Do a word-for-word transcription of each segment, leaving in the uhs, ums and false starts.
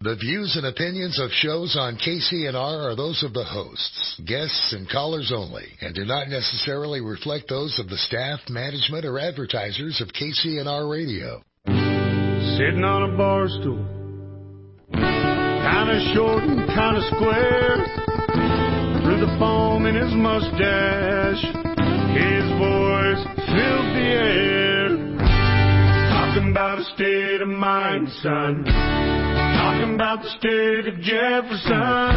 The views and opinions of shows on K C N R are those of the hosts, guests, and callers only, and do not necessarily reflect those of the staff, management, or advertisers of K C N R Radio. Sitting on a bar stool, kinda short and kinda square, through the foam in his mustache, his voice filled the air. Talking about a state of mind, son. Talking about the state of Jefferson.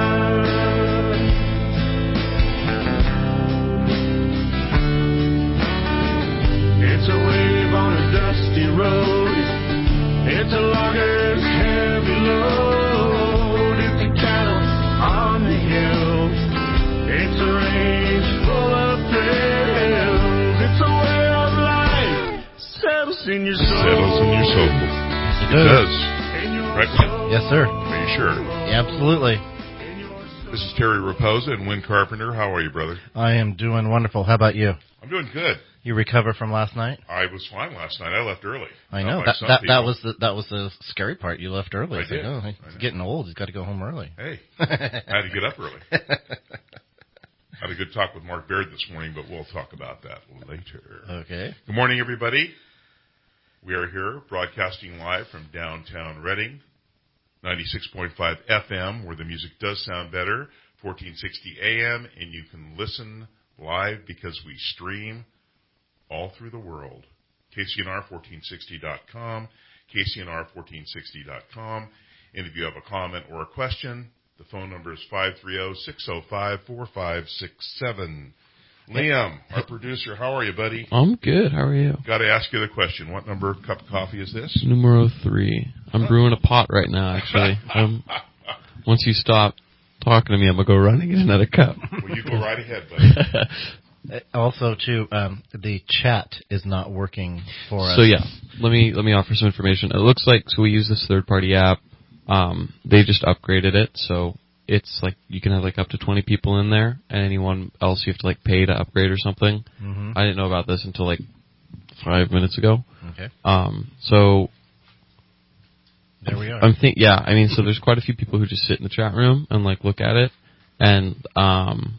It's a wave on a dusty road. It's a logger's heavy load. It's a cattle on the hill. It's a range full of thrills. It's a way of life. Settles in your soul. Settles in your soul. It, it does. Right, Win? Yes, sir. Are you sure? Yeah, absolutely. This is Terry Raposa and Win Carpenter. How are you, brother? I am doing wonderful. How about you? I'm doing good. You recovered from last night? I was fine last night. I left early. I know. That that, that was the that was the scary part. You left early. I it's did. Like, oh, he's getting old. He's got to go home early. Hey, I had to get up early. Had a good talk with Mark Baird this morning, but we'll talk about that later. Okay. Good morning, everybody. We are here broadcasting live from downtown Reading, ninety-six point five F M, where the music does sound better, fourteen sixty A M, and you can listen live because we stream all through the world. K C N R fourteen sixty dot com, K C N R fourteen sixty dot com. And if you have a comment or a question, the phone number is five three zero, six zero five, four five six seven. Liam, our producer, how are you, buddy? I'm good. How are you? Got to ask you the question. What number cup of coffee is this? Numero three. I'm brewing a pot right now, actually. um, once you stop talking to me, I'm going to go run and get another cup. Well, you go right ahead, buddy. Also, too, um, the chat is not working for us. So, yeah, let me let me offer some information. It looks like, so we use this third-party app. Um, they just upgraded it, so it's like you can have like up to twenty people in there, and anyone else you have to like pay to upgrade or something. Mm-hmm. I didn't know about this until like five minutes ago. Okay. Um, so there we are. I'm think yeah, I mean, so there's quite a few people who just sit in the chat room and like look at it, and um,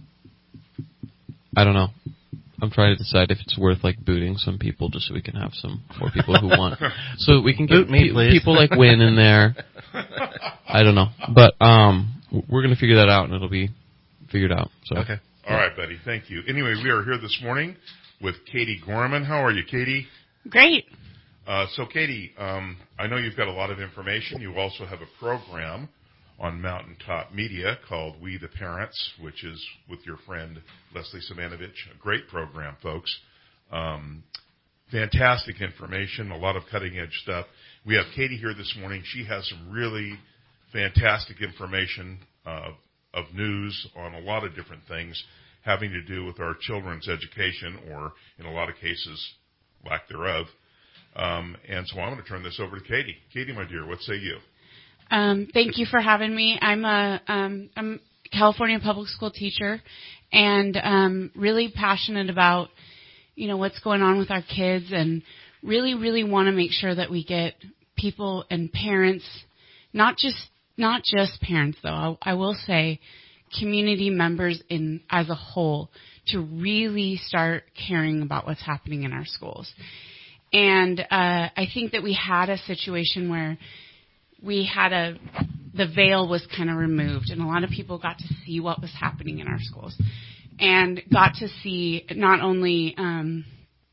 I don't know. I'm trying to decide if it's worth like booting some people just so we can have some more people who want. So we can get Boot me, pe- people like Win in there. I don't know, but um, we're gonna figure that out and it'll be figured out. So okay. All right, buddy. Thank you. Anyway, we are here this morning with Katie Gorman. How are you, Katie? Great. Uh, so, Katie, um, I know you've got a lot of information. You also have a program on Mountaintop Media called We the Parents, which is with your friend Leslie Simonovich. A great program, folks. Um, fantastic information, a lot of cutting-edge stuff. We have Katie here this morning. She has some really fantastic information uh, of news on a lot of different things having to do with our children's education, or in a lot of cases, lack thereof. Um, and so I'm going to turn this over to Katie. Katie, my dear, what say you? Um, thank you for having me. I'm a um, I'm a California public school teacher, and um, really passionate about, you know, what's going on with our kids, and really, really want to make sure that we get people and parents, not just not just parents though. I, I will say, community members in as a whole, to really start caring about what's happening in our schools. And uh, I think that we had a situation where we had a, the veil was kind of removed, and a lot of people got to see what was happening in our schools, and got to see not only um,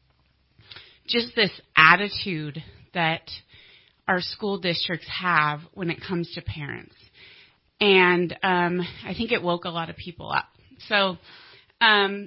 just this attitude that our school districts have when it comes to parents. And um, I think it woke a lot of people up. So um,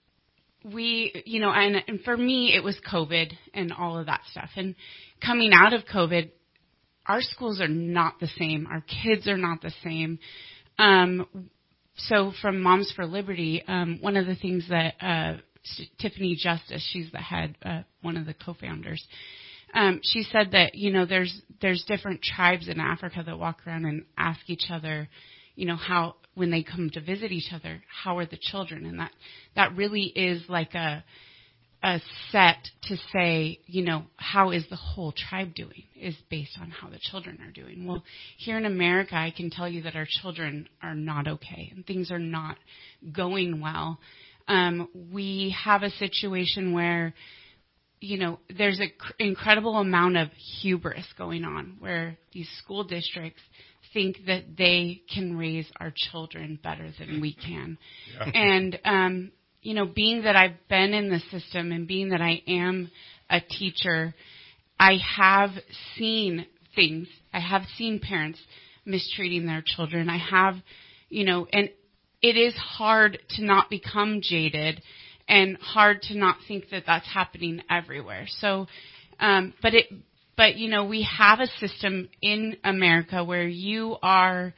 we, you know, and, and for me, it was COVID and all of that stuff. And coming out of COVID, our schools are not the same. Our kids are not the same. Um, so from Moms for Liberty, um, one of the things that uh, Tiffany Justice, she's the head, uh, one of the co-founders, um, she said that, you know, there's there's different tribes in Africa that walk around and ask each other, you know, how, when they come to visit each other, how are the children? And that, that really is like a a set to say, you know, how is the whole tribe doing is based on how the children are doing. Well, here in America, I can tell you that our children are not okay and things are not going well. Um, we have a situation where, you know, there's an cr- incredible amount of hubris going on where these school districts think that they can raise our children better than we can. Yeah. And, um, you know, being that I've been in the system and being that I am a teacher, I have seen things. I have seen parents mistreating their children. I have, you know, and it is hard to not become jaded and hard to not think that that's happening everywhere. So, um, but it, but you know, we have a system in America where you are,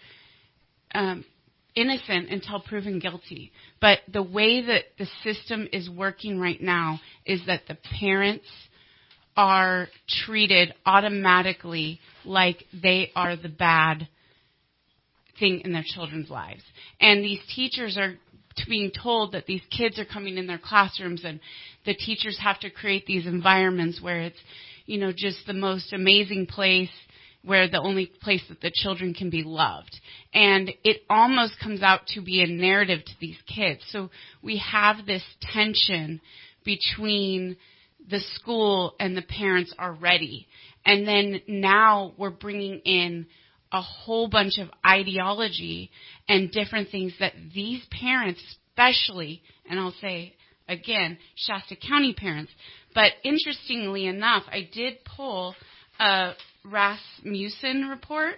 um, innocent until proven guilty. But the way that the system is working right now is that the parents are treated automatically like they are the bad thing in their children's lives. And these teachers are being told that these kids are coming in their classrooms and the teachers have to create these environments where it's, you know, just the most amazing place, where the only place that the children can be loved. And it almost comes out to be a narrative to these kids. So we have this tension between the school and the parents already. And then now we're bringing in a whole bunch of ideology and different things that these parents, especially, and I'll say again, Shasta County parents, but interestingly enough, I did pull a Rasmussen report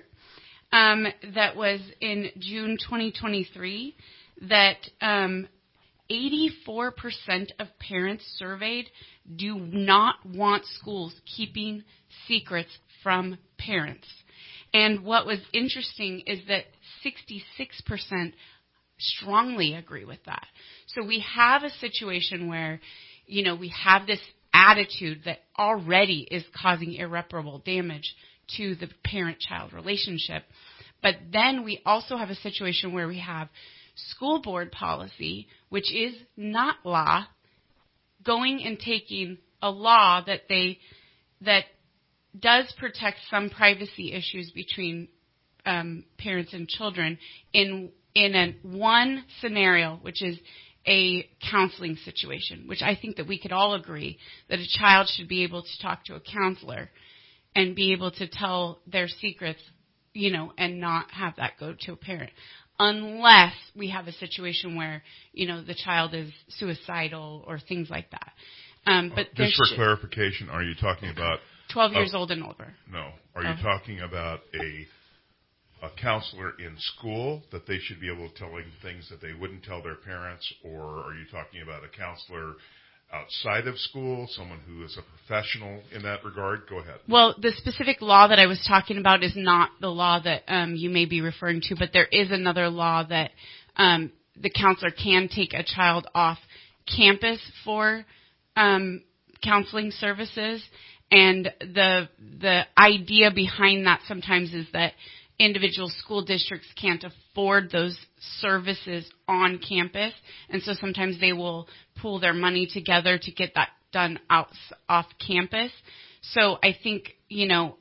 um, that was in June twenty twenty-three that um, eighty-four percent of parents surveyed do not want schools keeping secrets from parents. And what was interesting is that sixty-six percent strongly agree with that. So we have a situation where, you know, we have this attitude that already is causing irreparable damage to the parent-child relationship. But then we also have a situation where we have school board policy, which is not law, going and taking a law that they that does protect some privacy issues between um, parents and children in in a one scenario, which is a counseling situation, which I think that we could all agree that a child should be able to talk to a counselor and be able to tell their secrets, you know, and not have that go to a parent. Unless we have a situation where, you know, the child is suicidal or things like that. Um, but uh, just for sh- clarification, are you talking about twelve years uh, old and older? No. Are you oh. talking about a a counselor in school that they should be able to tell them things that they wouldn't tell their parents, or are you talking about a counselor outside of school, someone who is a professional in that regard? Go ahead. Well, the specific law that I was talking about is not the law that um, you may be referring to, but there is another law that um, the counselor can take a child off campus for um, counseling services. And the the idea behind that sometimes is that individual school districts can't afford those services on campus, and so sometimes they will pool their money together to get that done out off campus. So I think, you know,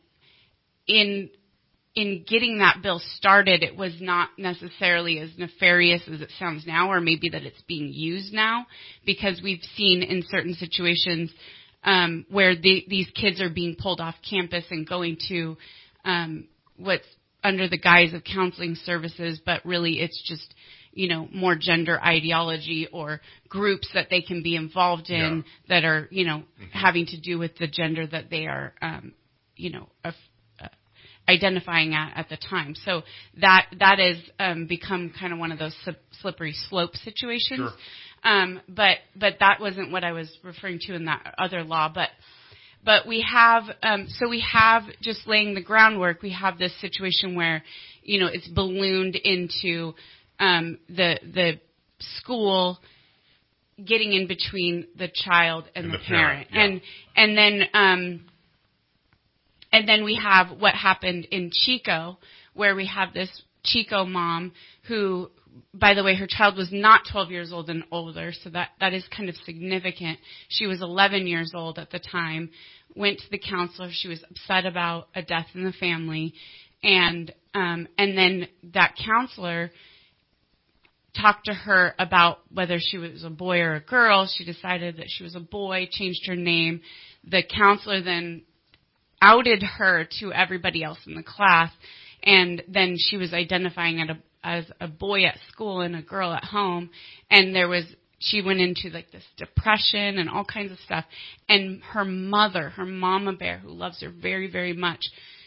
in in getting that bill started, it was not necessarily as nefarious as it sounds now, or maybe that it's being used now, because we've seen in certain situations um, where the, these kids are being pulled off campus and going to um, what's under the guise of counseling services, but really it's just, you know, more gender ideology or groups that they can be involved in yeah. that are, you know, mm-hmm. having to do with the gender that they are, um, you know, uh, uh, identifying at at the time. So that that has um, become kind of one of those slippery slope situations. Sure. Um, but but that wasn't what I was referring to in that other law. But But we have, um, so we have, just laying the groundwork, we have this situation where, you know, it's ballooned into um, the the school getting in between the child and, and the, the parent, parent yeah. and and then um, and then we have what happened in Chico, where we have this Chico mom who, by the way, her child was not twelve years old and older, so that, that is kind of significant. She was eleven years old at the time, went to the counselor. She was upset about a death in the family. And um, and then that counselor talked to her about whether she was a boy or a girl. She decided that she was a boy, changed her name. The counselor then outed her to everybody else in the class, and then she was identifying at a, as a boy at school and a girl at home. And there was, she went into like this depression and all kinds of stuff. And her mother, her mama bear, who loves her very, very much,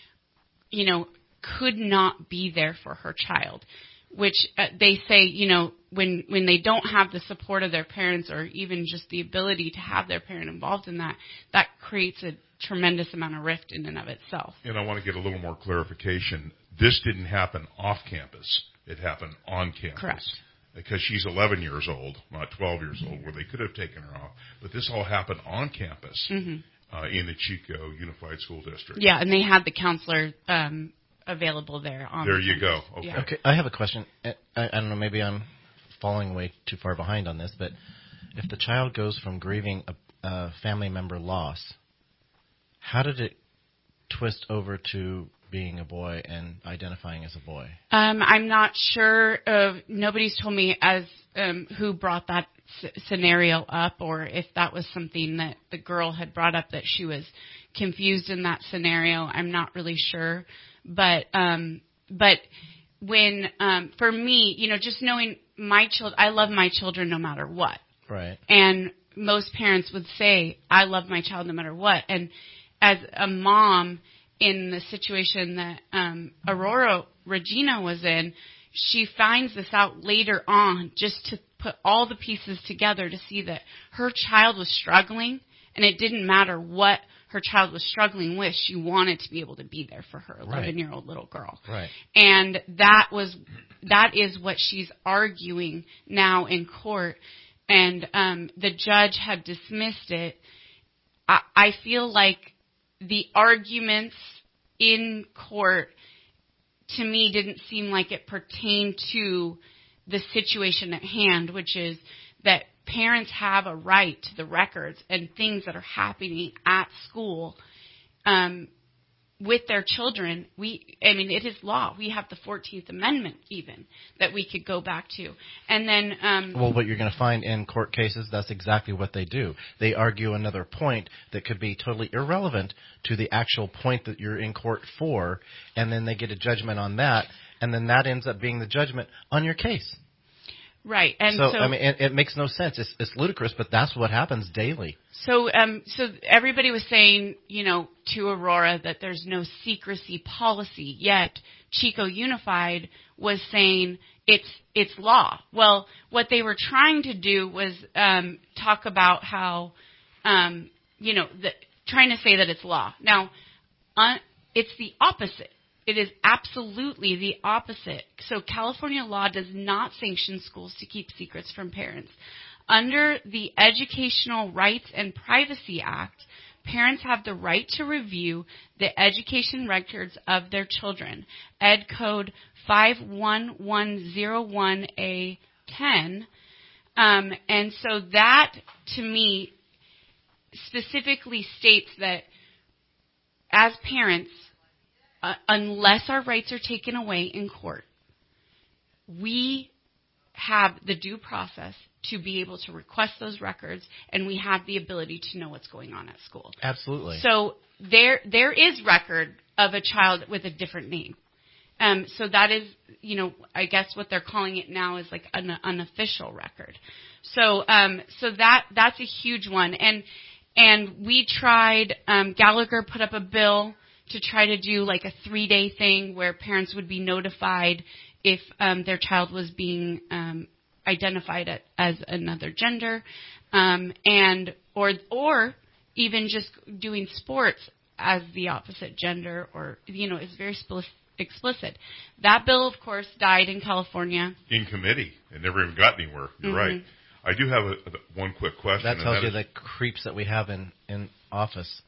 you know, could not be there for her child. Which uh, they say, you know, when when they don't have the support of their parents or even just the ability to have their parent involved in that, that creates a tremendous amount of rift in and of itself. And I want to get a little more clarification. This didn't happen off campus. It happened on campus. Correct. Because she's eleven years old, not twelve years old, where they could have taken her off. But this all happened on campus mm-hmm. uh, in the Chico Unified School District. Yeah, and they had the counselor um available there. On there the you campus. go. Okay. Yeah. Okay, I have a question. I, I don't know, maybe I'm falling way too far behind on this, but if the child goes from grieving a, a family member loss, how did it twist over to being a boy and identifying as a boy? Um, I'm not sure. Uh, nobody's told me as um, who brought that s- scenario up, or if that was something that the girl had brought up that she was confused in that scenario. I'm not really sure. But um, but when um, for me, you know, just knowing my children, I love my children no matter what. Right. And most parents would say, I love my child no matter what. And as a mom in the situation that um, Aurora Regina was in, she finds this out later on just to put all the pieces together to see that her child was struggling, and it didn't matter what her child was struggling with. She wanted to be able to be there for her eleven-year-old little girl. Right. And that was that is what she's arguing now in court. And um, the judge had dismissed it. I, I feel like the arguments in court, to me, didn't seem like it pertained to the situation at hand, which is that parents have a right to the records and things that are happening at school um, with their children. We, I mean, it is law. We have the fourteenth Amendment even that we could go back to. And then... Um, well, what you're going to find in court cases, that's exactly what they do. They argue another point that could be totally irrelevant to the actual point that you're in court for, and then they get a judgment on that, and then that ends up being the judgment on your case. Right, and so, so I mean, it, it makes no sense. It's, it's ludicrous, but that's what happens daily. So, um, so everybody was saying, you know, to Aurora that there's no secrecy policy. Yet Chico Unified was saying it's it's law. Well, what they were trying to do was um, talk about how, um, you know, the, trying to say that it's law. Now, uh, it's the opposite. It is absolutely the opposite. So California law does not sanction schools to keep secrets from parents. Under the Educational Rights and Privacy Act, parents have the right to review the education records of their children. Ed Code five one one zero one A ten. Um, and so that, to me, specifically states that as parents, Uh, unless our rights are taken away in court, we have the due process to be able to request those records, and we have the ability to know what's going on at school. Absolutely. So there there is record of a child with a different name. Um, so that is, you know, I guess what they're calling it now is like an unofficial record. So um, so that that's a huge one. And, and we tried, um, Gallagher put up a bill to try to do like a three-day thing where parents would be notified if um, their child was being um, identified at, as another gender, um, and or or even just doing sports as the opposite gender, or you know, it's very spli- explicit. That bill, of course, died in California. In committee. It never even got anywhere. You're Mm-hmm. right. I do have a, a, one quick question. That tells and that you is, the creeps that we have in, in office.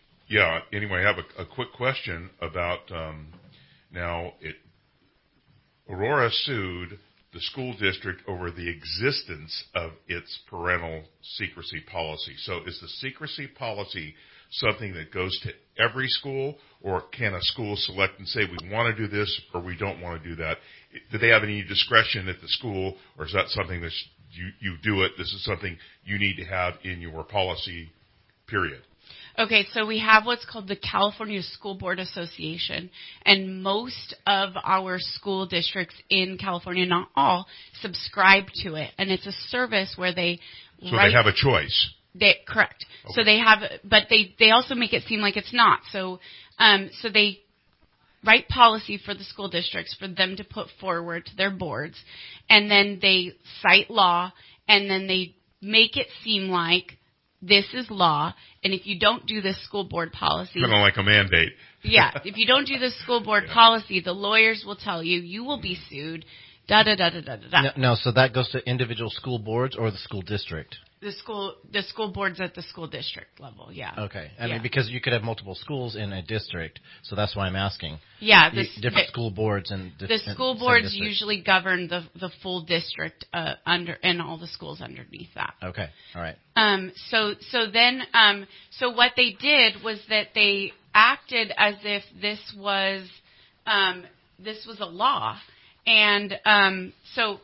Yeah. Anyway, I have a, a quick question about um, now. It Aurora sued the school district over the existence of its parental secrecy policy. So is the secrecy policy something that goes to every school, or can a school select and say, we want to do this or we don't want to do that? Do they have any discretion at the school, or is that something that you, you do it, this is something you need to have in your policy, period? Okay, so we have what's called the California School Board Association, and most of our school districts in California, not all, subscribe to it, and it's a service where they So write, they have a choice. They, correct. Okay. So they have, but they, they also make it seem like it's not. So, um, so they write policy for the school districts for them to put forward to their boards, and then they cite law, and then they make it seem like this is law, and if you don't do this school board policy, Kind of like a mandate. yeah, if you don't do this school board Yeah. policy, the lawyers will tell you you will be sued. Da da da da da da. da. No, no, so that goes to individual school boards or the school district? The school, the school boards at the school district level. Yeah. Okay. I Yeah. mean, because you could have multiple schools in a district, so that's why I'm asking. Yeah. You- The, different the, school boards and di- the in school same boards district. usually govern the the full district uh, under and all the schools underneath that. Okay. All right. Um, so so then um, so what they did was that they acted as if this was um, this was a law, and um, so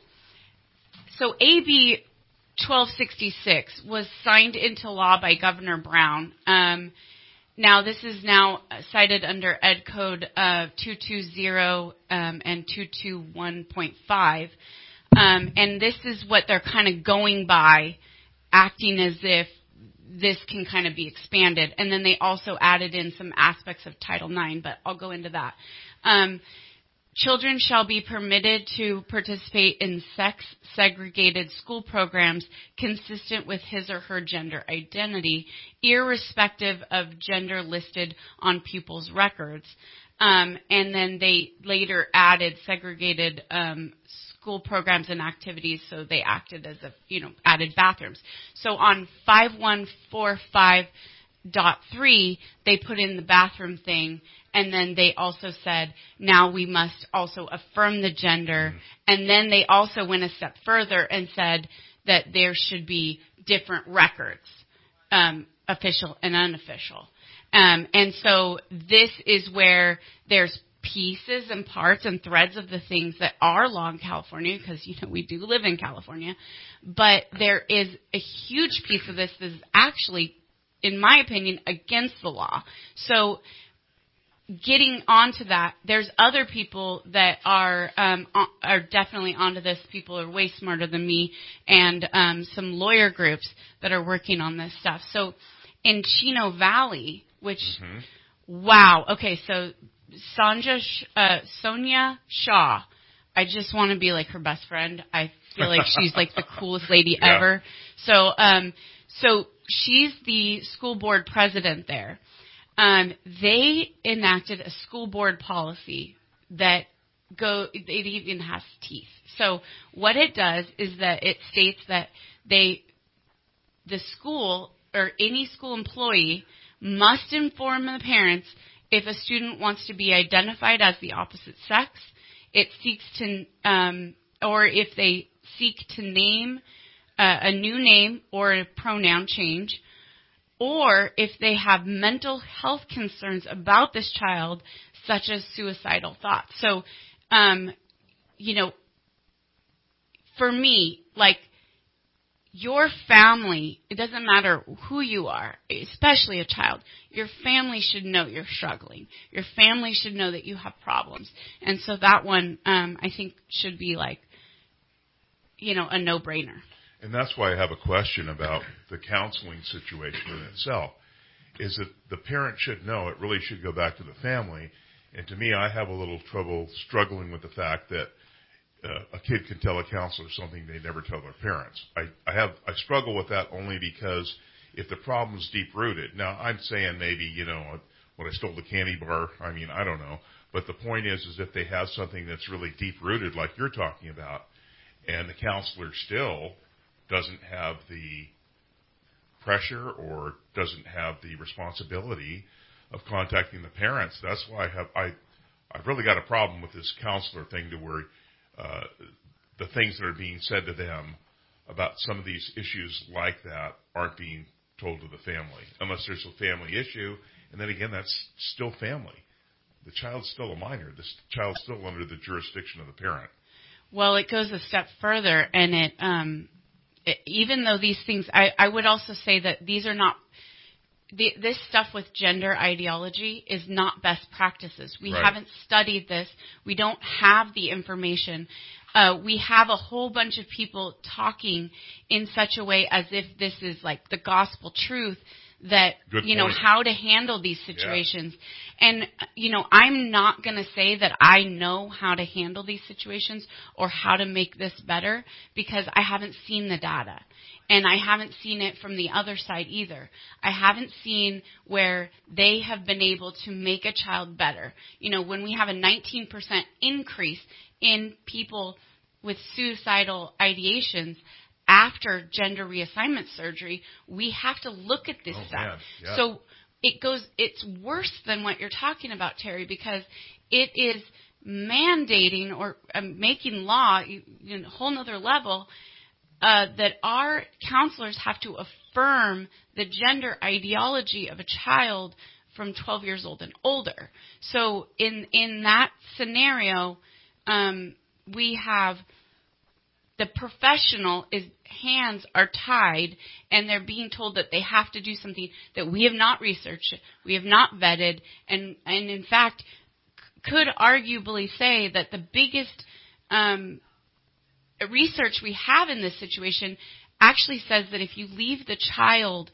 so A B twelve sixty-six was signed into law by Governor Brown. Um, now this is now cited under Ed Code uh, two twenty um, and two twenty-one point five, um, and this is what they're kind of going by, acting as if this can kind of be expanded. And then they also added in some aspects of Title nine, but I'll go into that. Um, Children shall be permitted to participate in sex-segregated school programs consistent with his or her gender identity, irrespective of gender listed on pupils' records. Um, and then they later added segregated um, school programs and activities, so they acted as a, you know, added bathrooms. So on five one four five dot three, they put in the bathroom thing, and then they also said, now we must also affirm the gender. And then they also went a step further and said that there should be different records, um, official and unofficial. Um, and so this is where there's pieces and parts and threads of the things that are law in California, because, you know, we do live in California. But there is a huge piece of this that is actually, in my opinion, against the law. So getting onto that, there's other people that are um, are definitely onto this. People are way smarter than me, and um, some lawyer groups that are working on this stuff. So in Chino Valley, which, mm-hmm. wow, okay, so Sonja, uh, Sonia Shaw, I just want to be like her best friend. I feel like she's like the coolest lady yeah. ever. So, um, so she's the school board president there. Um, they enacted a school board policy that go, it even has teeth. So what it does is that it states that they, the school or any school employee must inform the parents if a student wants to be identified as the opposite sex, it seeks to, um, or if they seek to name uh, a new name or a pronoun change, or if they have mental health concerns about this child, such as suicidal thoughts. So, um, you know, for me, like, your family, it doesn't matter who you are, especially a child, your family should know you're struggling. Your family should know that you have problems. And so that one, um, I think, should be like, you know, a no-brainer. And that's why I have a question about the counseling situation in itself, is that the parent should know. It really should go back to the family. And to me, I have a little trouble struggling with the fact that uh, a kid can tell a counselor something they never tell their parents. I, I have I struggle with that only because if the problem's deep-rooted. Now, I'm saying maybe, you know, when I stole the candy bar, I mean, I don't know. But the point is, is if they have something that's really deep-rooted, like you're talking about, and the counselor still doesn't have the pressure or doesn't have the responsibility of contacting the parents. That's why I have I I've really got a problem with this counselor thing, to where uh, the things that are being said to them about some of these issues like that aren't being told to the family, unless there's a family issue. And then again, that's still family. The child's still a minor. The child's still under the jurisdiction of the parent. Well, it goes a step further, and it, um, it even though these things, I, I would also say that these are not, the, this stuff with gender ideology is not best practices. We Right. haven't studied this. We don't have the information. Uh, we have a whole bunch of people talking in such a way as if this is like the gospel truth, that, Good you know, point. how to handle these situations. Yeah. And, you know, I'm not going to say that I know how to handle these situations or how to make this better, because I haven't seen the data. And I haven't seen it from the other side either. I haven't seen where they have been able to make a child better. You know, when we have a nineteen percent increase in people with suicidal ideations after gender reassignment surgery, we have to look at this Oh, stuff. man. Yeah. So it goes, it's worse than what you're talking about, Terry, because it is mandating or um, making law, you, you know, a whole nother level, uh, that our counselors have to affirm the gender ideology of a child from twelve years old and older. So in in that scenario, um, we have the professional is hands are tied, and they're being told that they have to do something that we have not researched, we have not vetted, and and in fact could arguably say that the biggest um, research we have in this situation actually says that if you leave the child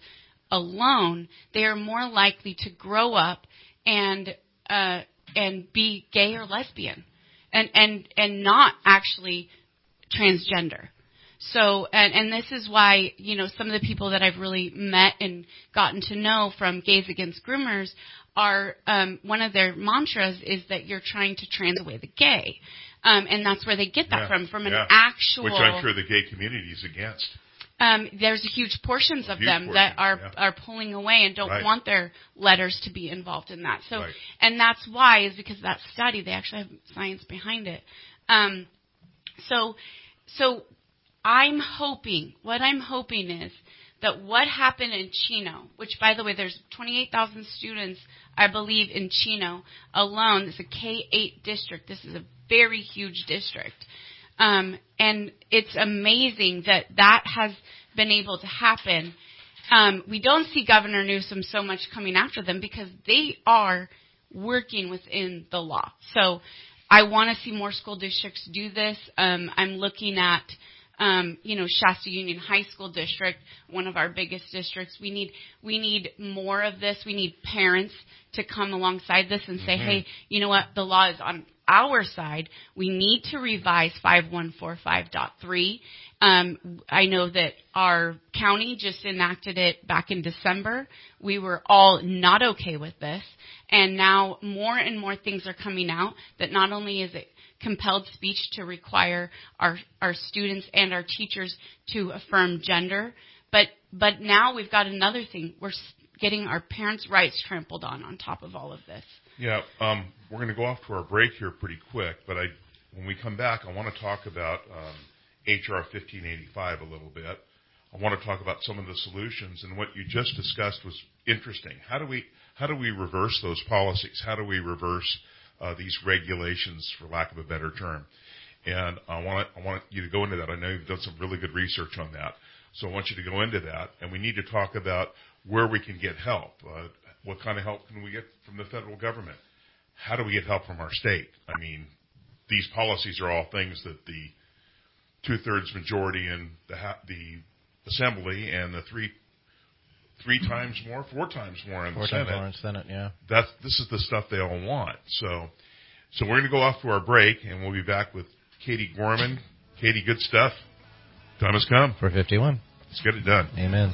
alone, they are more likely to grow up and uh, and be gay or lesbian, and and and not actually transgender. So, and, and this is why, you know, some of the people that I've really met and gotten to know from Gays Against Groomers are, um, one of their mantras is that you're trying to trans away the gay. Um, and that's where they get that Yeah, from, from yeah. an actual... Which I'm sure the gay community is against. Um, there's huge portions of Huge them that are portions, are pulling away and don't Right. want their letters to be involved in that. So, Right. and that's why, is because of that study, they actually have science behind it. Um, so, so I'm hoping, what I'm hoping is that what happened in Chino, which, by the way, there's twenty-eight thousand students, I believe, in Chino alone. It's a K eight district. This is a very huge district. Um, and it's amazing that that has been able to happen. Um, we don't see Governor Newsom so much coming after them because they are working within the law. So I want to see more school districts do this. Um, I'm looking at, um, you know, Shasta Union High School District, one of our biggest districts. We need we need more of this. We need parents to come alongside this and say, Mm-hmm. hey, you know what, the law is on our side. We need to revise five one four five point three. Um, I know that our county just enacted it back in December. We were all not okay with this. And now more and more things are coming out that not only is it compelled speech to require our, our students and our teachers to affirm gender, but, but now we've got another thing. We're getting our parents' rights trampled on on top of all of this. Yeah, um, we're going to go off to our break here pretty quick, but I, when we come back, I want to talk about um, H R fifteen eighty-five a little bit. I want to talk about some of the solutions, and what you just discussed was interesting. How do we how do we reverse those policies? How do we reverse uh, these regulations, for lack of a better term? And I want I want you to go into that. I know you've done some really good research on that, so I want you to go into that, and we need to talk about where we can get help. Uh, What kind of help can we get from the federal government? How do we get help from our state? I mean, these policies are all things that the two-thirds majority in the, the assembly and the three three times more, four times more in Four the times Senate. more in Senate, yeah. That's, this is the stuff they all want. So, so we're going to go off to our break, and we'll be back with Katie Gorman. Katie, good stuff. Time has come. For fifty-one. Let's get it done. Amen.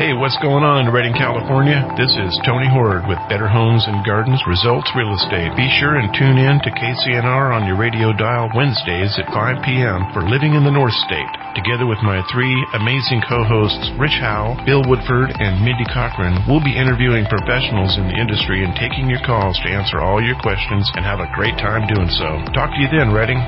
Hey, what's going on in Redding, California? This is Tony Horde with Better Homes and Gardens Results Real Estate. Be sure and tune in to K C N R on your radio dial Wednesdays at five p.m. for Living in the North State. Together with my three amazing co-hosts, Rich Howell, Bill Woodford, and Mindy Cochran, we'll be interviewing professionals in the industry and taking your calls to answer all your questions and have a great time doing so. Talk to you then, Redding.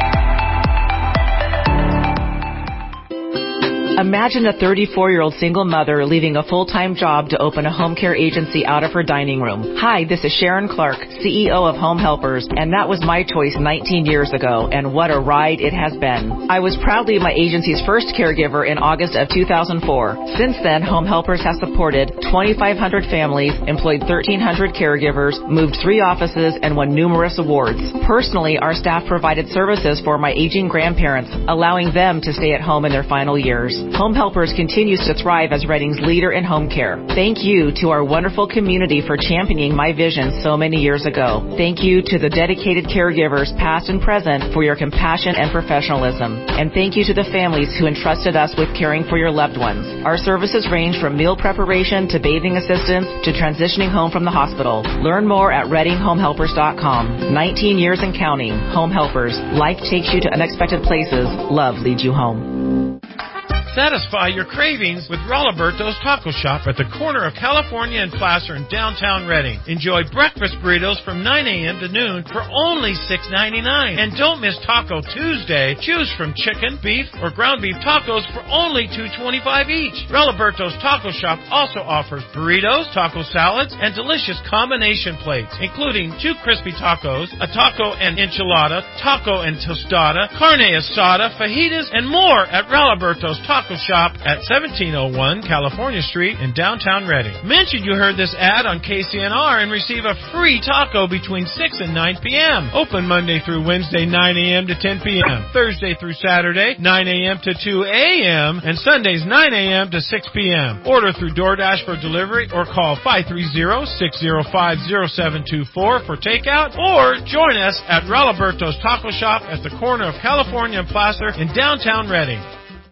Imagine a thirty-four-year-old single mother leaving a full-time job to open a home care agency out of her dining room. Hi, this is Sharon Clark, C E O of Home Helpers, and that was my choice nineteen years ago, and what a ride it has been. I was proudly my agency's first caregiver in August of two thousand four. Since then, Home Helpers has supported twenty-five hundred families, employed thirteen hundred caregivers, moved three offices, and won numerous awards. Personally, our staff provided services for my aging grandparents, allowing them to stay at home in their final years. Home Helpers continues to thrive as Redding's leader in home care. Thank you to our wonderful community for championing my vision so many years ago. Thank you to the dedicated caregivers, past and present, for your compassion and professionalism. And thank you to the families who entrusted us with caring for your loved ones. Our services range from meal preparation to bathing assistance to transitioning home from the hospital. Learn more at redding home helpers dot com. nineteen years and counting. Home Helpers. Life takes you to unexpected places. Love leads you home. Satisfy your cravings with Rolliberto's Taco Shop at the corner of California and Placer in downtown Redding. Enjoy breakfast burritos from nine a.m. to noon for only six ninety-nine. And don't miss Taco Tuesday. Choose from chicken, beef, or ground beef tacos for only two twenty-five each. Rolliberto's Taco Shop also offers burritos, taco salads, and delicious combination plates, including two crispy tacos, a taco and enchilada, taco and tostada, carne asada, fajitas, and more at Rolliberto's Taco Shop at seventeen oh one California Street in downtown Redding. Mention you heard this ad on K C N R and receive a free taco between six and nine p.m. Open Monday through Wednesday, nine a.m. to ten p.m. Thursday through Saturday, nine a.m. to two a.m. and Sundays, nine a.m. to six p.m. Order through DoorDash for delivery or call five three zero, six zero five, zero seven two four for takeout, or join us at Rolliberto's Taco Shop at the corner of California and Placer in downtown Redding.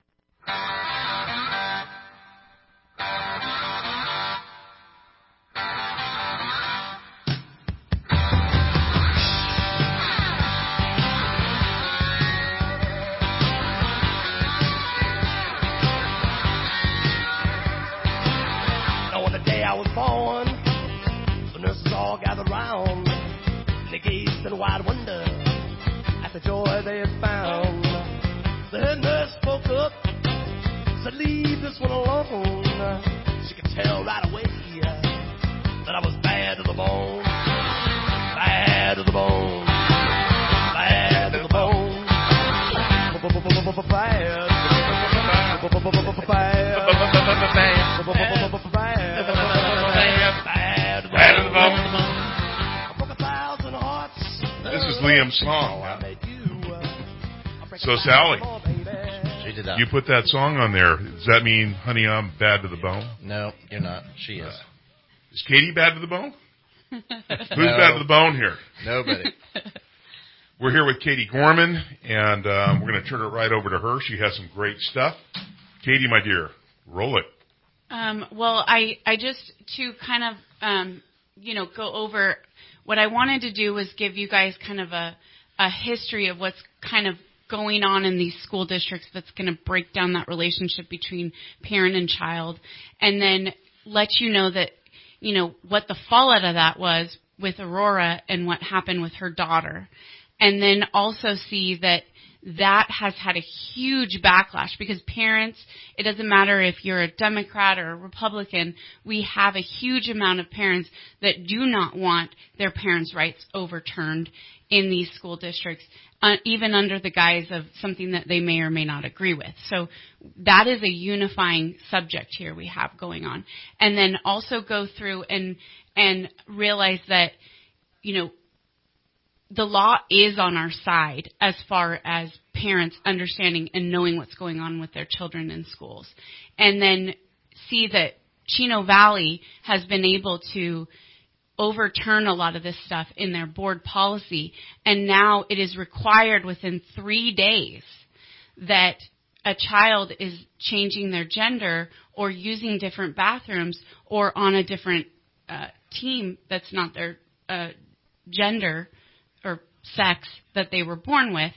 I was born, the nurses all gathered round, and they gazed in wide wonder at the joy they had found. The head nurse spoke up, said, leave this one alone. She could tell right away that I was bad to the bone, bad to the bone, bad to the bone, bad. This is Liam's song. So, Sally, she did that. You put that song on there. Does that mean, honey, I'm bad to the bone? No, you're not. She is. Uh, is Katie bad to the bone? Who's No. bad to the bone here? Nobody. We're here with Katie Gorman, and um, we're going to turn it right over to her. She has some great stuff. Katie, my dear, roll it. Um, well, I, I just, to kind of, um, you know, go over, what I wanted to do was give you guys kind of a, a history of what's kind of going on in these school districts that's going to break down that relationship between parent and child, and then let you know that, you know, what the fallout of that was with Aurora and what happened with her daughter. And then also see that that has had a huge backlash because parents, it doesn't matter if you're a Democrat or a Republican, we have a huge amount of parents that do not want their parents' rights overturned in these school districts, uh, even under the guise of something that they may or may not agree with. So that is a unifying subject here we have going on. And then also go through and and realize that, you know, the law is on our side as far as parents understanding and knowing what's going on with their children in schools. And then see that Chino Valley has been able to overturn a lot of this stuff in their board policy. And now it is required within three days that a child is changing their gender or using different bathrooms or on a different uh, team that's not their uh, gender or sex that they were born with,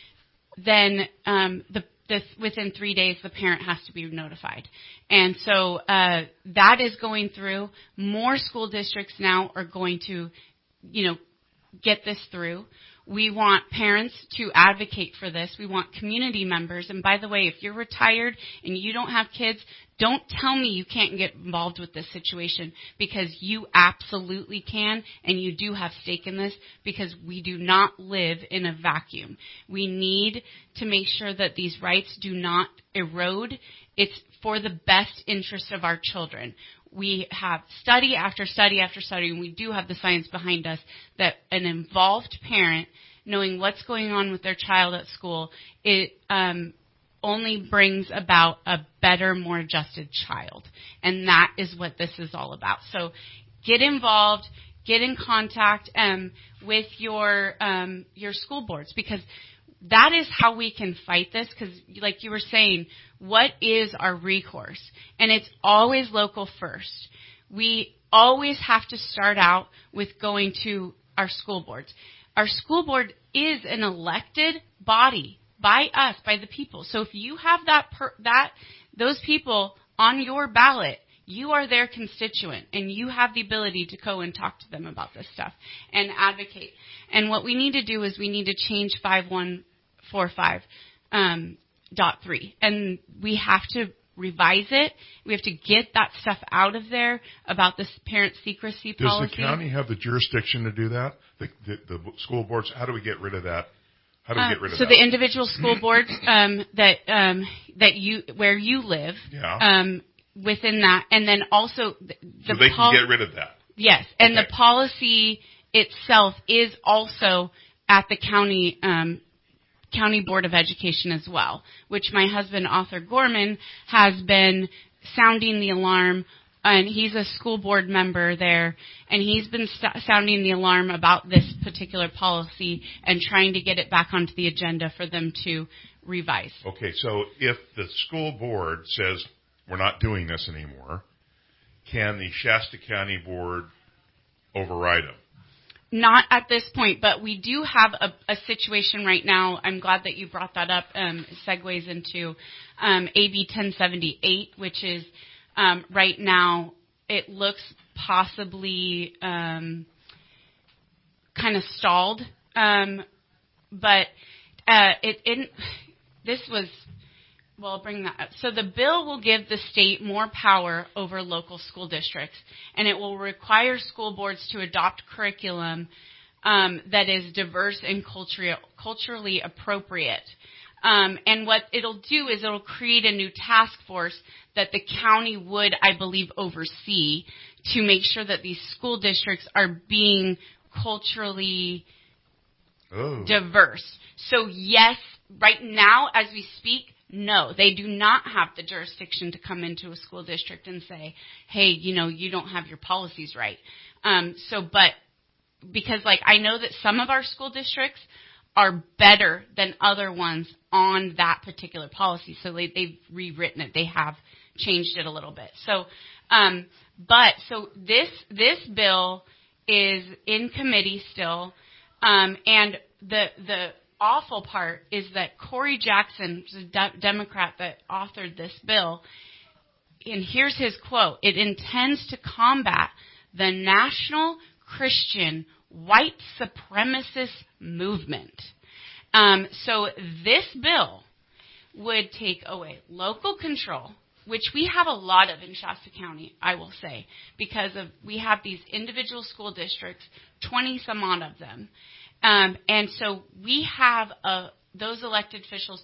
then um, the this, within three days the parent has to be notified. And so uh, that is going through. More school districts now are going to, you know, get this through. We want parents to advocate for this. We want community members. And by the way, if you're retired and you don't have kids, don't tell me you can't get involved with this situation, because you absolutely can, and you do have stake in this, because we do not live in a vacuum. We need to make sure that these rights do not erode. It's for the best interest of our children. We have study after study after study, and we do have the science behind us, that an involved parent, knowing what's going on with their child at school, it um, only brings about a better, more adjusted child. And that is what this is all about. So get involved, get in contact um, with your um, your school boards, because that is how we can fight this. Because like you were saying, what is our recourse? And it's always local first. We always have to start out with going to our school boards. Our school board is an elected body by us, by the people. So if you have that per, that those people on your ballot, you are their constituent, and you have the ability to go and talk to them about this stuff and advocate. And what we need to do is we need to change five one four five um, dot three, and we have to revise it. We have to get that stuff out of there about this parent secrecy policy. Does the county have the jurisdiction to do that? The, the, the school boards, how do we get rid of that? How do we uh, get rid of so that? So the individual school boards um, that um, that you where you live, yeah. um, within that, and then also the, so the they pol- can get rid of that. Yes, and okay. the policy itself is also at the county um, county board of education as well, which my husband, Arthur Gorman, has been sounding the alarm. And he's a school board member there, and he's been st- sounding the alarm about this particular policy and trying to get it back onto the agenda for them to revise. Okay, so if the school board says we're not doing this anymore, can the Shasta County board override them? Not at this point, but we do have a, a situation right now. I'm glad that you brought that up. Um, it segues into um, A B ten seventy-eight, which is Um, right now, it looks possibly um, kind of stalled, um, but uh, it, it this was, well, I'll bring that up. So the bill will give the state more power over local school districts, and it will require school boards to adopt curriculum um, that is diverse and culturally, culturally appropriate. Um, and what it'll do is it'll create a new task force that the county would, I believe, oversee to make sure that these school districts are being culturally oh. diverse. So, yes, right now, as we speak, no, they do not have the jurisdiction to come into a school district and say, hey, you know, you don't have your policies right. Um, so, but because, like, I know that some of our school districts are better than other ones on that particular policy. So they, they've rewritten it. They have changed it a little bit. So, um, but, so this, this bill is in committee still. Um, and the, the awful part is that Corey Jackson, who's a de- Democrat that authored this bill, and here's his quote: "It intends to combat the national Christian white supremacist movement." Um, so this bill would take away local control, which we have a lot of in Shasta County, I will say, because of we have these individual school districts, twenty some odd of them. Um, and so we have uh, those elected officials,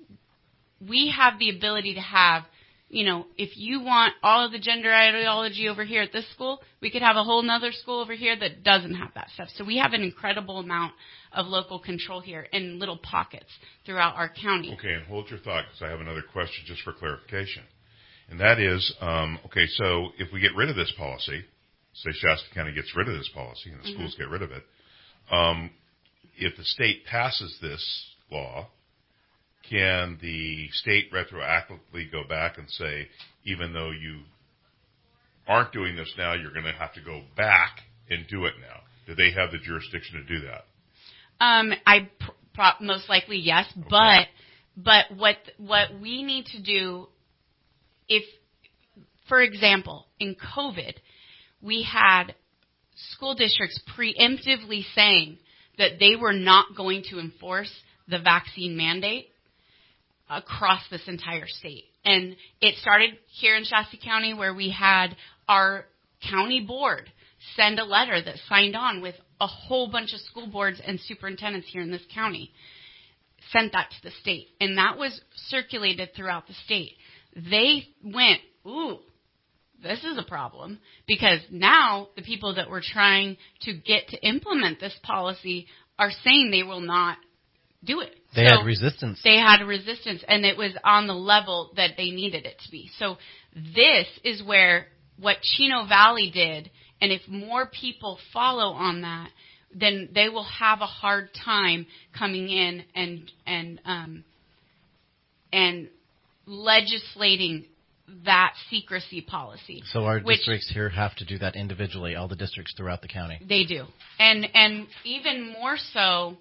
we have the ability to have, you know, if you want all of the gender ideology over here at this school, we could have a whole nother school over here that doesn't have that stuff. So we have an incredible amount of local control here in little pockets throughout our county. Okay, and hold your thought, because I have another question just for clarification. And that is, um, okay, so if we get rid of this policy, say Shasta County gets rid of this policy and the mm-hmm. schools get rid of it, um, if the state passes this law, can the state retroactively go back and say, even though you aren't doing this now, you're going to have to go back and do it now? Do they have the jurisdiction to do that? Um, I pr- pro- most likely yes, Okay. but but what what we need to do, if, for example, in COVID, we had school districts preemptively saying that they were not going to enforce the vaccine mandate across this entire state. And it started here in Shasta County, where we had our county board send a letter that signed on with a whole bunch of school boards and superintendents here in this county, sent that to the state. And that was circulated throughout the state. They went, ooh, this is a problem, because now the people that were trying to get to implement this policy are saying they will not do it. They so had resistance. They had a resistance, and it was on the level that they needed it to be. So this is where what Chino Valley did, and if more people follow on that, then they will have a hard time coming in and and um, and legislating that secrecy policy. So our which districts here have to do that individually, all the districts throughout the county. They do. And and even more so,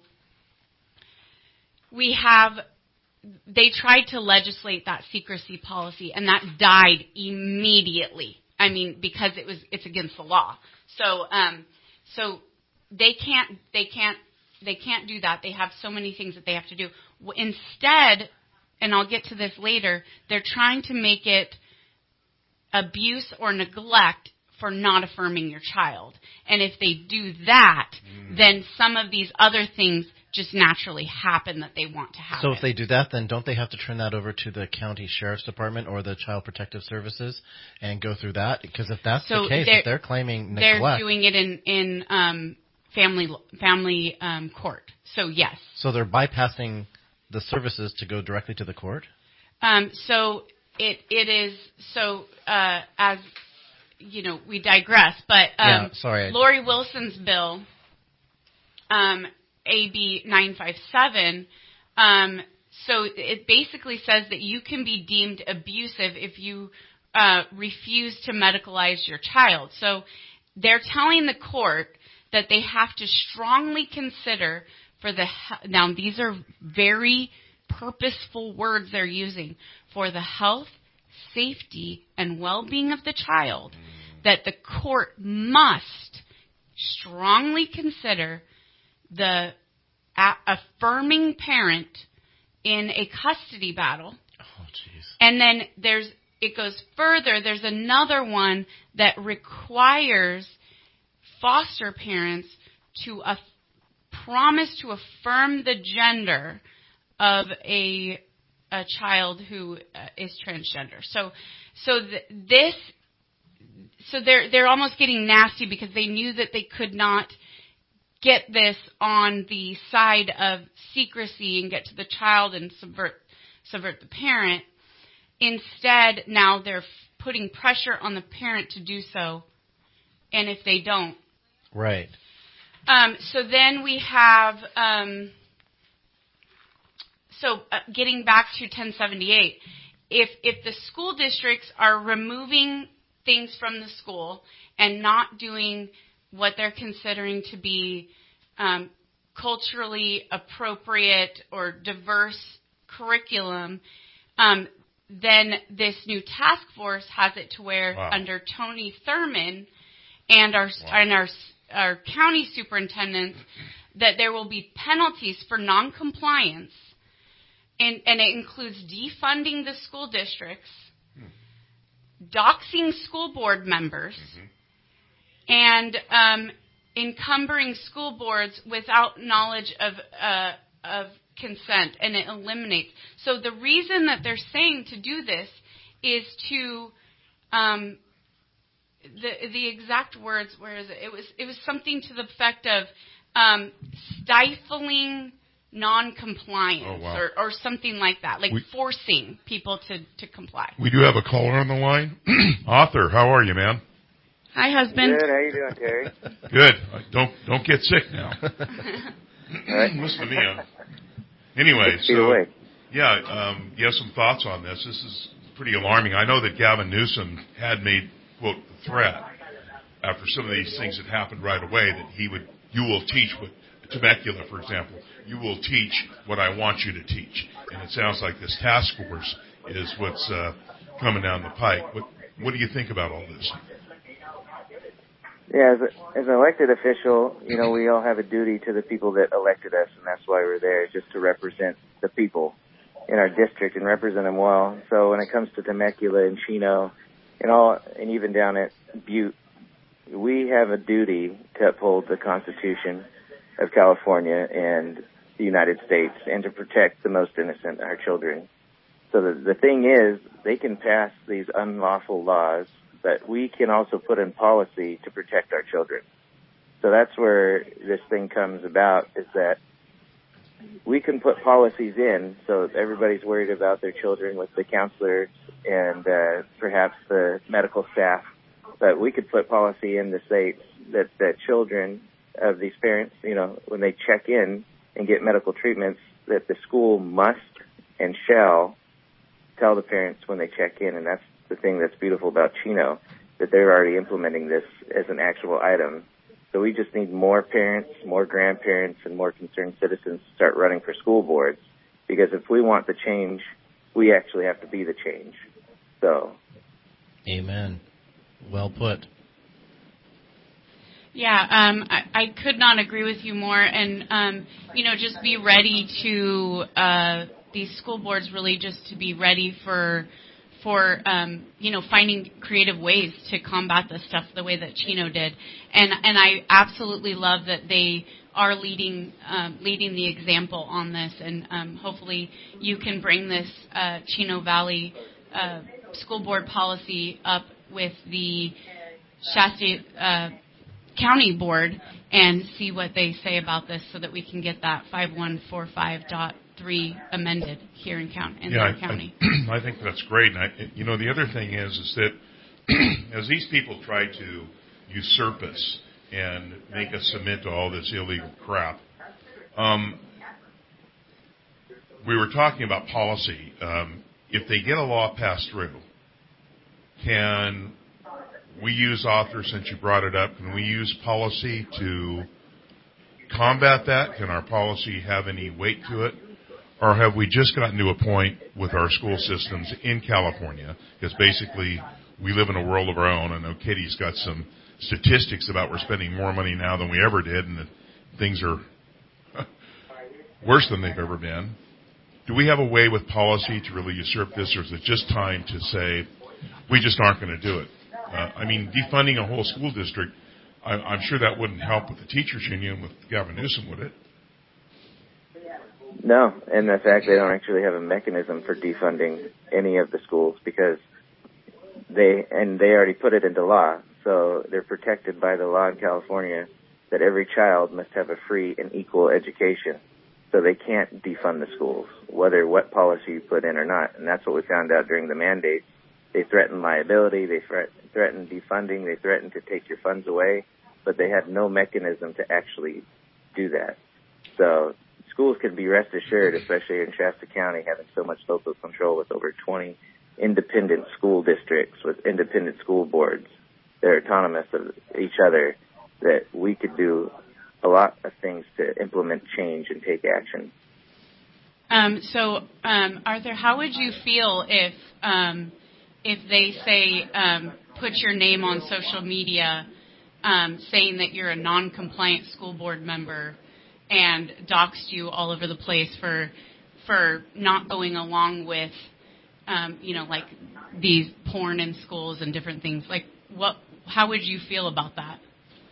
we have, they tried to legislate that secrecy policy, and that died immediately. I mean, because it was, it's against the law. So, um, so they can't, they can't, they can't do that. They have so many things that they have to do. Instead, and I'll get to this later, they're trying to make it abuse or neglect for not affirming your child. And if they do that, mm. then some of these other things just naturally happen that they want to happen. So if they do that, then don't they have to turn that over to the county sheriff's department or the Child Protective Services and go through that? Because if that's so the case, they're, if they're claiming neglect, they're doing it in in um, family family um, court. So yes. So they're bypassing the services to go directly to the court? Um, so it it is so uh, as you know, we digress, but um, yeah, sorry. Lori Wilson's bill, um, A B nine fifty-seven, um, so it basically says that you can be deemed abusive if you uh, refuse to medicalize your child. So they're telling the court that they have to strongly consider for the, now these are very purposeful words they're using, for the health, safety, and well-being of the child, that the court must strongly consider the a- affirming parent in a custody battle. Oh, jeez. And then there's, it goes further. There's another one that requires foster parents to a, promise to affirm the gender of a a child who uh, is transgender. So, so th- this, so they're they're almost getting nasty because they knew that they could not get this on the side of secrecy and get to the child and subvert subvert the parent. Instead, now they're f- putting pressure on the parent to do so, and if they don't, right. Um, so then we have. Um, So uh, getting back to ten seventy-eight, if if the school districts are removing things from the school and not doing what they're considering to be um, culturally appropriate or diverse curriculum, um, then this new task force has it to where wow. under Tony Thurman and our wow. and our our county superintendents that there will be penalties for noncompliance. And, and it includes defunding the school districts, hmm. doxing school board members, mm-hmm. and um, encumbering school boards without knowledge of uh, of consent, and it eliminates. So the reason that they're saying to do this is to um, the the exact words. Where is it? It was it was something to the effect of um, stifling non-compliance oh, wow. or, or something like that, like we, forcing people to, to comply. We do have a caller on the line. Arthur, how are you, man? Hi, husband. Good. How you doing, Terry? Good. Don't don't get sick now. Listen to me. On. Anyway, so Yeah, um, you have some thoughts on this. This is pretty alarming. I know that Gavin Newsom had made, quote, the threat after some of these things had happened right away that he would, you will teach what, Temecula, for example, you will teach what I want you to teach. And it sounds like this task force is what's uh, coming down the pike. What, what do you think about all this? Yeah, as, a, as an elected official, you know, we all have a duty to the people that elected us, and that's why we're there, just to represent the people in our district and represent them well. So when it comes to Temecula and Chino and all, and even down at Butte, we have a duty to uphold the Constitution of California and the United States and to protect the most innocent, our children. So the, the thing is, they can pass these unlawful laws, but we can also put in policy to protect our children. So that's where this thing comes about, is that we can put policies in so everybody's worried about their children with the counselors and uh, perhaps the medical staff, but we could put policy in to say that, that children of these parents, you know, when they check in and get medical treatments, that the school must and shall tell the parents when they check in, and that's the thing that's beautiful about Chino, that they're already implementing this as an actual item. So we just need more parents, more grandparents, and more concerned citizens to start running for school boards, because if we want the change, we actually have to be the change. So. Amen. Well put. Yeah, um, I, I could not agree with you more. And, um, you know, just be ready to, uh, these school boards really just to be ready for, for um, you know, finding creative ways to combat this stuff the way that Chino did. And, and I absolutely love that they are leading, um, leading the example on this. And um, hopefully you can bring this uh, Chino Valley uh, school board policy up with the Shasta uh County Board and see what they say about this so that we can get that five one four five point three amended here in, count, in yeah, our I, county. I, I think that's great. And, I, you know, the other thing is, is that as these people try to usurp us and make us submit to all this illegal crap, um, we were talking about policy. Um, if they get a law passed through, can we use author, since you brought it up, can we use policy to combat that? Can our policy have any weight to it? Or have we just gotten to a point with our school systems in California, because basically we live in a world of our own. I know Katie's got some statistics about we're spending more money now than we ever did, and that things are worse than they've ever been. Do we have a way with policy to really usurp this, or is it just time to say, we just aren't going to do it? Uh, I mean, defunding a whole school district, I, I'm sure that wouldn't help with the teachers union with Gavin Newsom, would it? No, and in fact, they don't actually have a mechanism for defunding any of the schools, because they, and they already put it into law, so they're protected by the law in California that every child must have a free and equal education. So they can't defund the schools, whether what policy you put in or not, and that's what we found out during the mandate. They threatened liability, they threat, threatened defunding, they threatened to take your funds away, but they had no mechanism to actually do that. So schools can be rest assured, especially in Shasta County, having so much local control with over twenty independent school districts with independent school boards. They're autonomous of each other, that we could do a lot of things to implement change and take action. Um, so, um, Arthur, how would you feel if um, if they say, um, put your name on social media um, saying that you're a non-compliant school board member and doxed you all over the place for for not going along with, um, you know, like these porn in schools and different things? Like, what? How would you feel about that?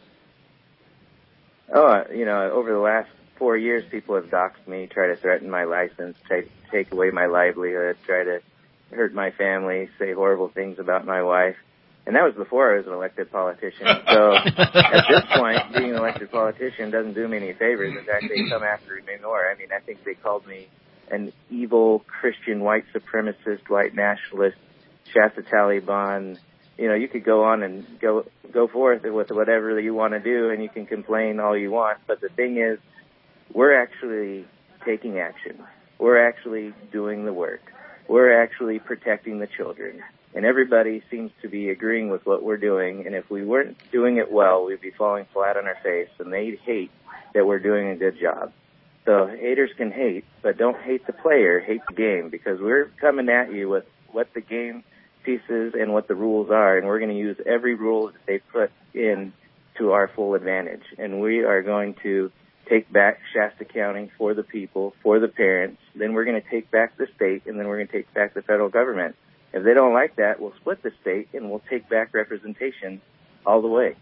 Oh, you know, over the last four years, people have doxed me, try to threaten my license, take, take away my livelihood, try to hurt my family, say horrible things about my wife. And that was before I was an elected politician. So at this point, being an elected politician doesn't do me any favors. In fact, they come after me more. I mean, I think they called me an evil Christian white supremacist, white nationalist, Shasta Taliban. You know, you could go on and go go forth with whatever you want to do, and you can complain all you want. But the thing is, we're actually taking action. we're actually doing the work. We're actually protecting the children. And everybody seems to be agreeing with what we're doing. And if we weren't doing it well, we'd be falling flat on our face. And they'd hate that we're doing a good job. So haters can hate, but don't hate the player, hate the game, because we're coming at you with what the game pieces and what the rules are, and we're going to use every rule that they put in to our full advantage. And we are going to take back Shasta County for the people, for the parents. Then we're going to take back the state, and then we're going to take back the federal government. If they don't like that, we'll split the state, and we'll take back representation all the way.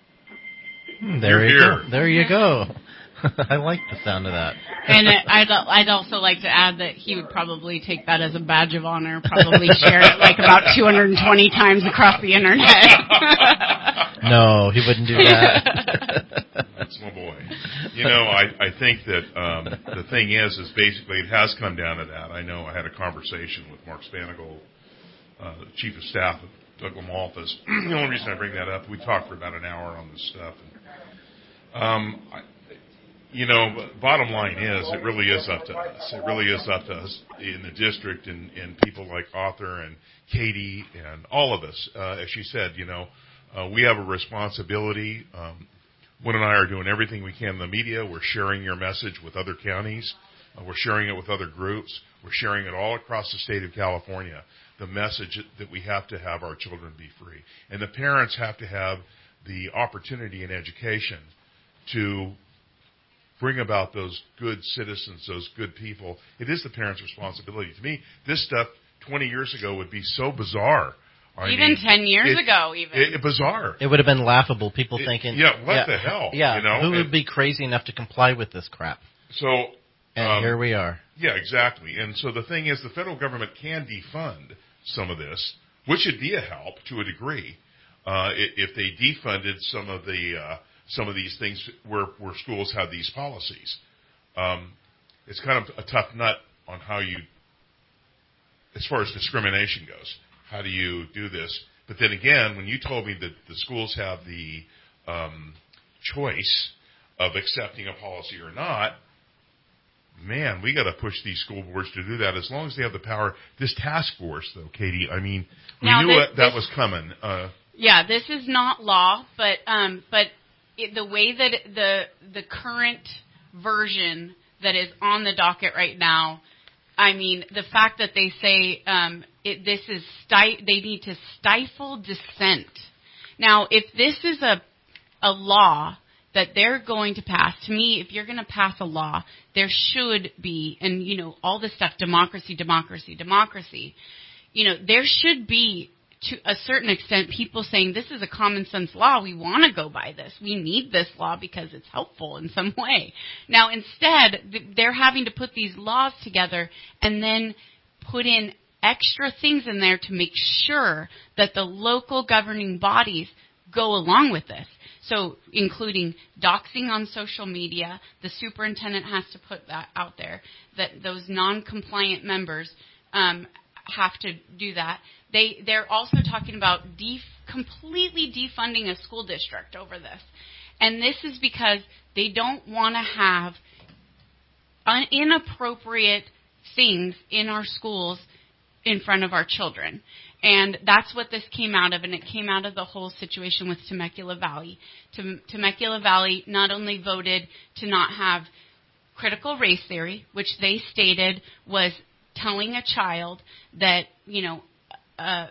There you go. There you go. I like the sound of that. And I'd, I'd also like to add that he would probably take that as a badge of honor, probably share it like about two hundred twenty times across the internet. No, he wouldn't do that. That's my boy. You know, I, I think that um, the thing is, is basically it has come down to that. I know I had a conversation with Mark Spanigal, uh, the Chief of Staff of Doug Lamalphus. The only reason I bring that up, we talked for about an hour on this stuff. And, um, I, You know, bottom line is, it really is up to us. It really is up to us in the district and, and people like Arthur and Katie and all of us. Uh, as she said, you know, uh, we have a responsibility. Um, Wynn and I are doing everything we can in the media. We're sharing your message with other counties. Uh, we're sharing it with other groups. We're sharing it all across the state of California, the message that we have to have our children be free. And the parents have to have the opportunity in education to bring about those good citizens, those good people. It is the parents' responsibility. To me, this stuff twenty years ago would be so bizarre. I even mean, ten years it, ago, even. It, it, bizarre. It would have been laughable. People it, thinking, yeah, what yeah, the hell? Yeah, you know? who would and, be crazy enough to comply with this crap? So, and um, here we are. Yeah, exactly. And so the thing is, the federal government can defund some of this, which would be a help to a degree uh, if they defunded some of the uh, some of these things where, where schools have these policies. Um, it's kind of a tough nut on how you, as far as discrimination goes, how do you do this? But then again, when you told me that the schools have the um, choice of accepting a policy or not, man, we got to push these school boards to do that as long as they have the power. This task force, though, Katie, I mean, we now knew this, that, that this, was coming. Uh, yeah, this is not law, but um, but it, the way that it, the the current version that is on the docket right now, I mean, the fact that they say um, it, this is sti- they need to stifle dissent. Now, if this is a a law that they're going to pass, to me, if you're going to pass a law, there should be, and you know, all this stuff, democracy, democracy, democracy. You know, there should be, to a certain extent, people saying this is a common sense law. We want to go by this. We need this law because it's helpful in some way. Now, instead, they're having to put these laws together and then put in extra things in there to make sure that the local governing bodies go along with this. So, including doxing on social media, the superintendent has to put that out there, that those non-compliant members um, have to do that. They, they're also talking about def, completely defunding a school district over this. And this is because they don't want to have un, inappropriate things in our schools in front of our children. And that's what this came out of, and it came out of the whole situation with Temecula Valley. Tem- Temecula Valley not only voted to not have critical race theory, which they stated was telling a child that, you know, uh,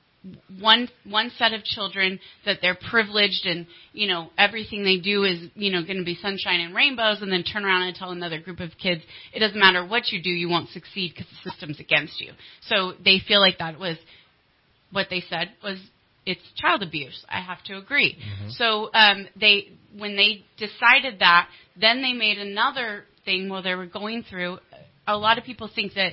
one one set of children that they're privileged and, you know, everything they do is, you know, going to be sunshine and rainbows, and then turn around and tell another group of kids, it doesn't matter what you do, you won't succeed because the system's against you. So they feel like that was, what they said was, it's child abuse. I have to agree. Mm-hmm. So um, they, when they decided that, then they made another thing while they were going through. A lot of people think that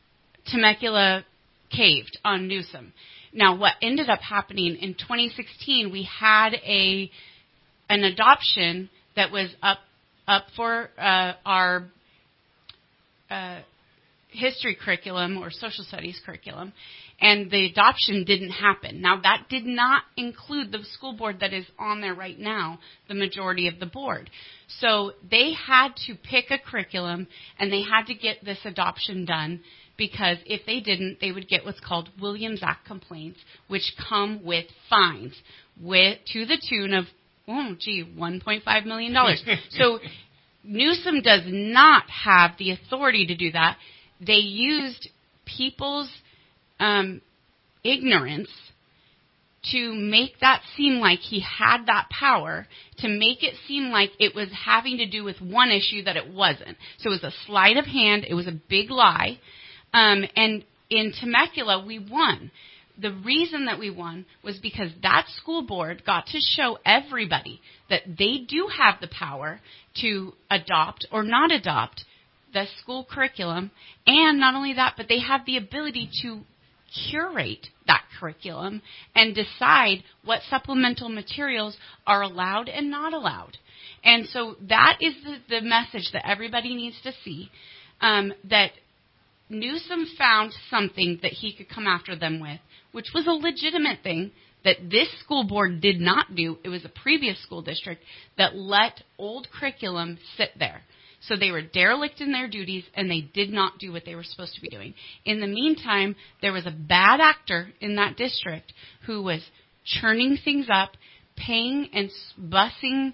Temecula caved on Newsom. Now, what ended up happening in twenty sixteen, we had a an adoption that was up up for uh, our uh, history curriculum or social studies curriculum, and the adoption didn't happen. Now, that did not include the school board that is on there right now, the majority of the board. So they had to pick a curriculum, and they had to get this adoption done, because if they didn't, they would get what's called Williams Act complaints, which come with fines with to the tune of, oh, gee, one point five million dollars. So Newsom does not have the authority to do that. They used people's um, ignorance to make that seem like he had that power, to make it seem like it was having to do with one issue that it wasn't. So it was a sleight of hand. It was a big lie. Um, and in Temecula, we won. The reason that we won was because that school board got to show everybody that they do have the power to adopt or not adopt the school curriculum. And not only that, but they have the ability to curate that curriculum and decide what supplemental materials are allowed and not allowed. And so that is the, the message that everybody needs to see, um, that Newsom found something that he could come after them with, which was a legitimate thing that this school board did not do. It was a previous school district that let old curriculum sit there. So they were derelict in their duties, and they did not do what they were supposed to be doing. In the meantime, there was a bad actor in that district who was churning things up, paying and busing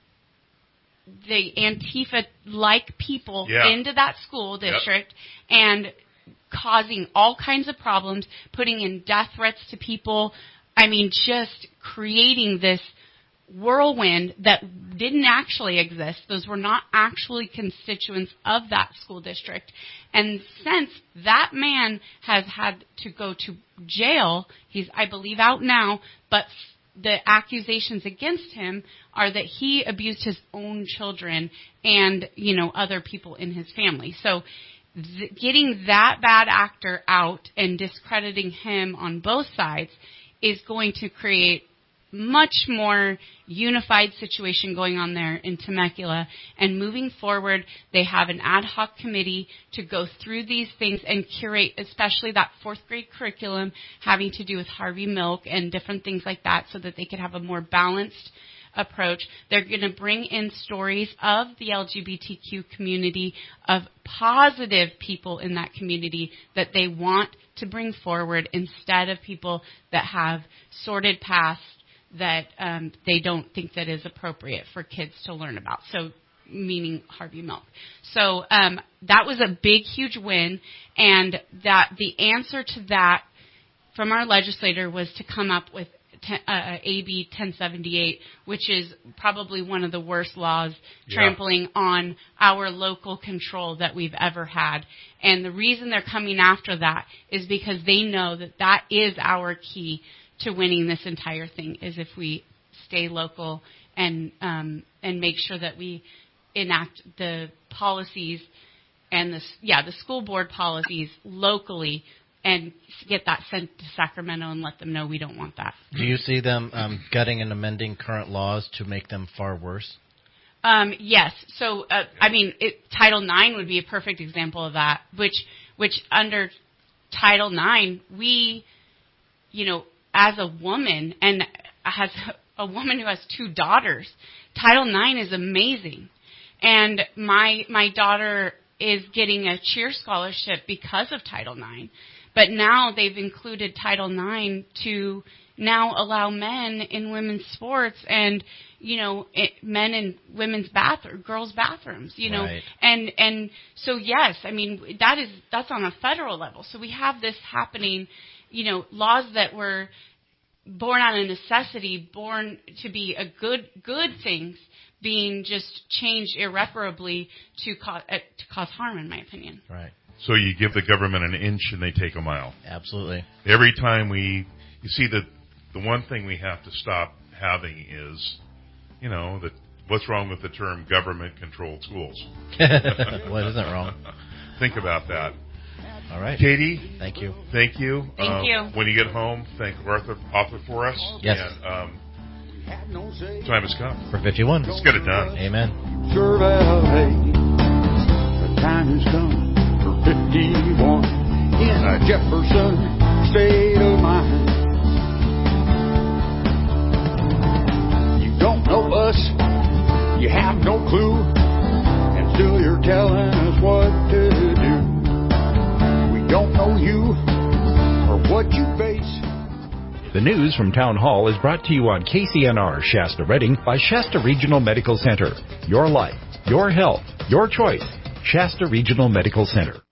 the Antifa-like people yeah. into that school district yep. and causing all kinds of problems, putting in death threats to people. I mean, just creating this whirlwind that didn't actually exist. Those were not actually constituents of that school district. And since that man has had to go to jail, he's, I believe, out now, but the accusations against him are that he abused his own children and, you know, other people in his family. So th- getting that bad actor out and discrediting him on both sides is going to create much more unified situation going on there in Temecula. And moving forward, they have an ad hoc committee to go through these things and curate, especially that fourth grade curriculum having to do with Harvey Milk and different things like that, so that they could have a more balanced approach. They're going to bring in stories of the L G B T Q community, of positive people in that community that they want to bring forward, instead of people that have sordid pasts that um, they don't think that is appropriate for kids to learn about. So, meaning Harvey Milk. So um, that was a big, huge win, and that the answer to that from our legislator was to come up with ten, uh, A B ten seventy-eight, which is probably one of the worst laws, yeah. trampling on our local control that we've ever had. And the reason they're coming after that is because they know that that is our key to winning this entire thing, is if we stay local and um, and make sure that we enact the policies and the yeah the school board policies locally and get that sent to Sacramento and let them know we don't want that. Do you see them um, gutting and amending current laws to make them far worse? Um, yes. So uh, I mean, it, Title nine would be a perfect example of that. Which which under Title nine, we, you know, as a woman, and as a woman who has two daughters, Title nine is amazing. And my my daughter is getting a cheer scholarship because of Title nine. But now they've included Title nine to now allow men in women's sports and, you know, it, men in women's bathroom, girls' bathrooms, you know. Right. And and so, yes, I mean, that is that's on a federal level. So we have this happening, you know, laws that were born out of necessity, born to be a good good things, being just changed irreparably to cause, uh, to cause harm, in my opinion. Right. So you give the government an inch and they take a mile. Absolutely. Every time we, you see, the the one thing we have to stop having is, you know, that what's wrong with the term government-controlled schools? What isn't wrong? Think about that. All right. Katie. Thank you. Thank you. Thank um, you. When you get home, thank Arthur, Arthur for us. Yes. And, um, time has come. For fifty-one. Let's get it done. Amen. Sure, the time has come for fifty-one in a Jefferson state of mind. You don't know us, you have no clue, and still you're telling us what to do. We don't know you or what you face. The news from Town Hall is brought to you on K C N R Shasta Redding by Shasta Regional Medical Center. Your life, your health, your choice. Shasta Regional Medical Center.